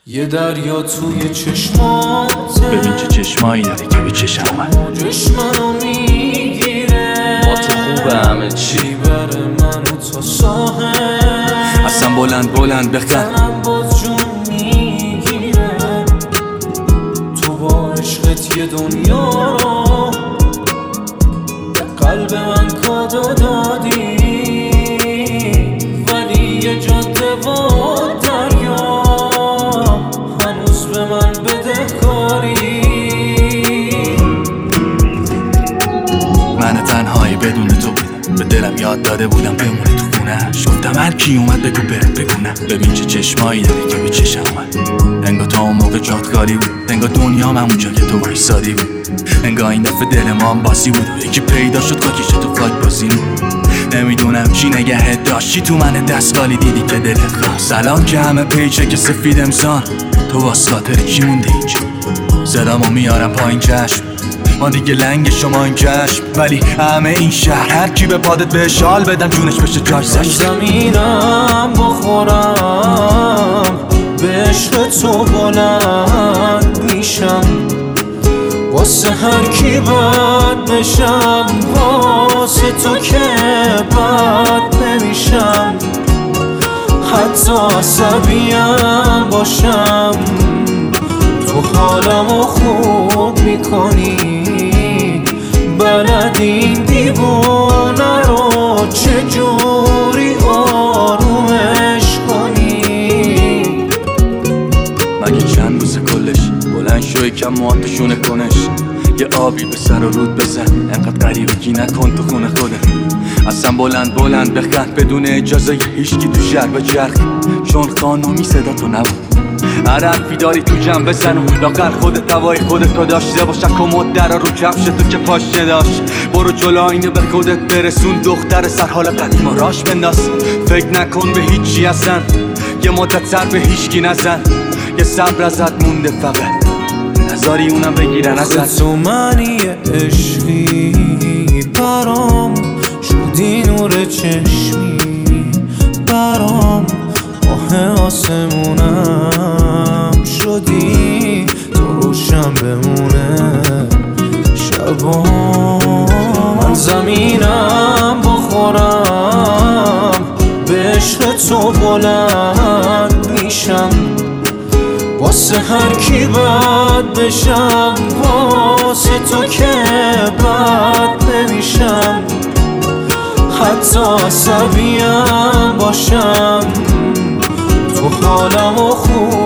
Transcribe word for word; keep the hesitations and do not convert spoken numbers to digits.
یه دریا توی چشماته، ببین چه چشمایی داری که به چشم من موجش منو میگیره، با تو خوبه همه چی بره منو تا ساحل، اصلا بلند بلند بخن تنم باز جون میگیره. تو با عشقت یه دنیا رو قلب من کادو دادی، ولی یه جاده و دریا هنوز به من بدهکاری. من تنهایی بدون تو بودم، به دلم یاد داده بودم بمونه تو خونه‌اش. گفتم هر کی اومد بگو بره بگونه. ببین چه چشمایی داری که به چشم من، انگار تا اون موقع جات خالی بود، انگار دنیا من اونجا که تو وایسادی بود، انگار این دفعه دل ما هم باسی بود و یکی پیدا شد خاکش تو خاک بازی بود. نمیدونم چی نگهت داشتی تو من دستخالی دیدی که دلت خواست. سلام که همه پیچه که سفید امسان، تو واسه خاطر کی مونده اینجا؟ صدامو میارم پایین چشم، ما دیگه لنگ شما این چشم، ولی همه این شهر هر کی به پادت به شال بدم جونش بشه جاش زشت. زمینم بخورم به عشق تو بلند میشم، واسه هر کی بد بشم، واسه تو که بد نمیشم. حتی عصبیم باشم تو حالمو خوب میکنی، بلد این دیوونه رو چجوری آرومش کنی. مگه چند روز کلش بلند شو یکم مواتشونه کنش، یه آبی به سر و رود بزن، انقدر غریبگی نکن تو خونه خودت. اصلا بلند بلند بخند بدون اجازه هیچکی تو شهر به چرخ، چون قانونی صدا تو نبود. هر حرفی داری تو جمع بزن و لاغر خودت هوای خودت رو داشته باشن، کمد درا رو کفش تو که پاش نداشت. برو جلو اینو به خودت برسون، دختر سر حال قدیم و راش بنداز. فکر نکن به هیچی اصلا، یه مدت سر به هیچکی نزن، یه صبر ازت مونده فقط نذاری اونم بگیرن ازت. تو منی عشقی برام شدی نور چشمی، برام آه آسمونم شدی تو روشن بمونه شبام. من زمینم بخورم به عشق تو بلند میشم، واسه هر کی بد بشم، واسه تو که بد نمیشم. حتی عصبیم باشم تو حالمو خوب